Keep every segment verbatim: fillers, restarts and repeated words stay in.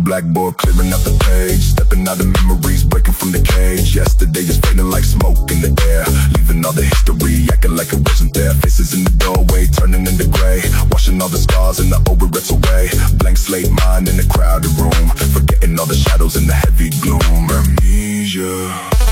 blackboard, clearing out the page, stepping out of memories, breaking from the cage. Yesterday is fading like smoke in the air, leaving all the history, acting like it wasn't there. Faces in the doorway, turning into gray, washing all the scars and the old regrets away. Blank slate mind in a crowded room, forgetting all the shadows and the heavy gloom. Amnesia.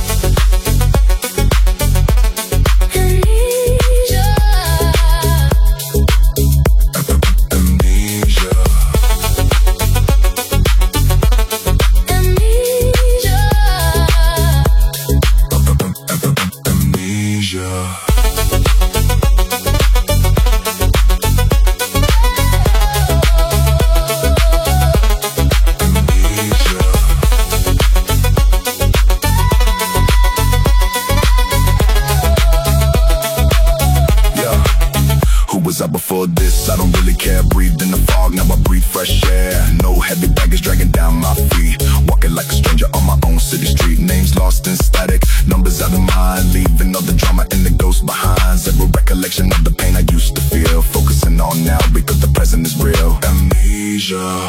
Before this, I don't really care. Breathed in the fog, now I breathe fresh air. No heavy baggage dragging down my feet. Walking like a stranger on my own city street. Names lost in static, numbers out of mind. Leaving all the drama and the ghost behind. Zero recollection of the pain I used to feel. Focusing on now because the present is real. Amnesia.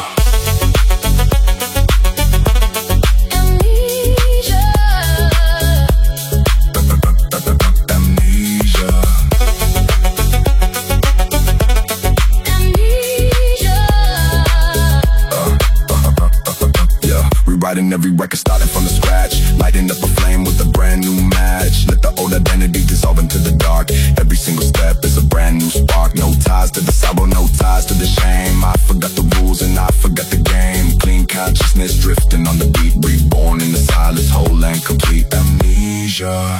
Writing every record starting from the scratch, lighting up a flame with a brand new match. Let the old identity dissolve into the dark. Every single step is a brand new spark. No ties to the sorrow, no ties to the shame. I forgot the rules and I forgot the game. Clean consciousness drifting on the beat, reborn in the silence, whole and complete. Amnesia.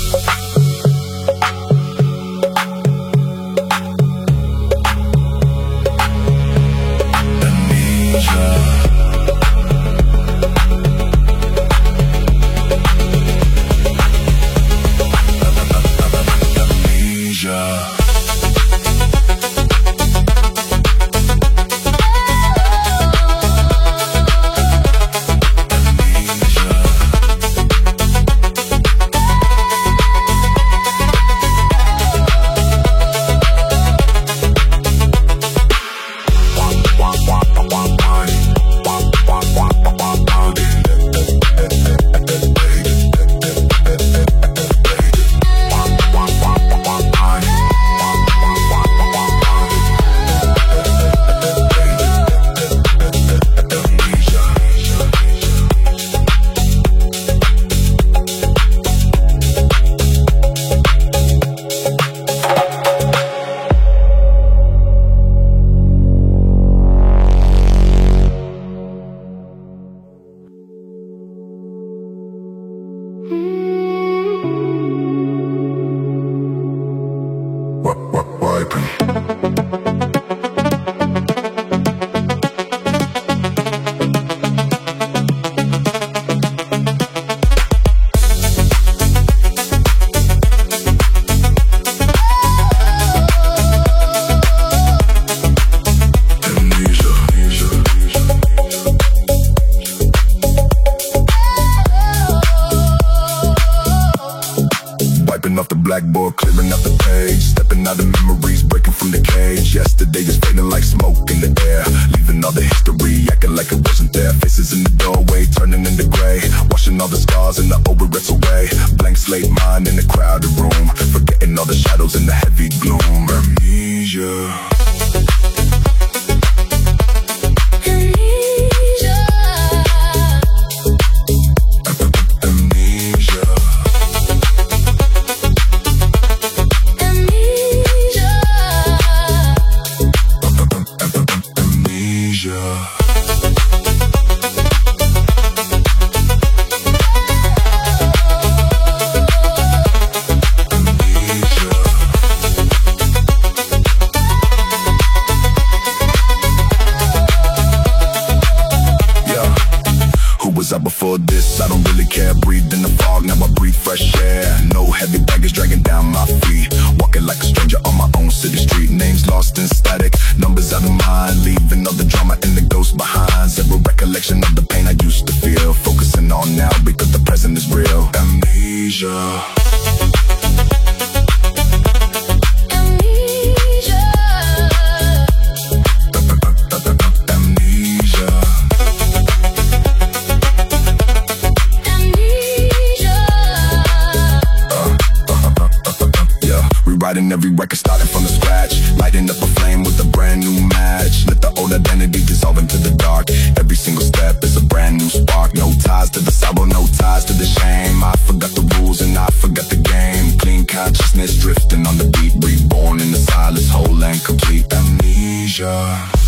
Off the blackboard, clearing out the page, stepping out of memories, breaking from the cage. Yesterday is fading like smoke in the air, leaving all the history, acting like it wasn't there. Faces in the doorway, turning into gray, washing all the scars and the old regrets away. Blank slate mind in a crowded room, forgetting all the shadows and the heavy gloom. Amnesia. Before this, I don't really care. Breathed in the fog, now I breathe fresh air. No heavy baggage dragging down my feet. Walking like a stranger on my own city street. Names lost in static, numbers out of mind. Leaving all the drama and the ghost behind. Zero recollection of the pain I used to feel. Focusing on now because the present is real. Amnesia. Amnesia. scratch, lighting up a flame with a brand new match. Let the old identity dissolve into the dark. Every single step is a brand new spark. No ties to the sorrow, no ties to the shame. I forgot the rules and I forgot the game. Clean consciousness drifting on the beat, reborn in the silence, whole and complete amnesia.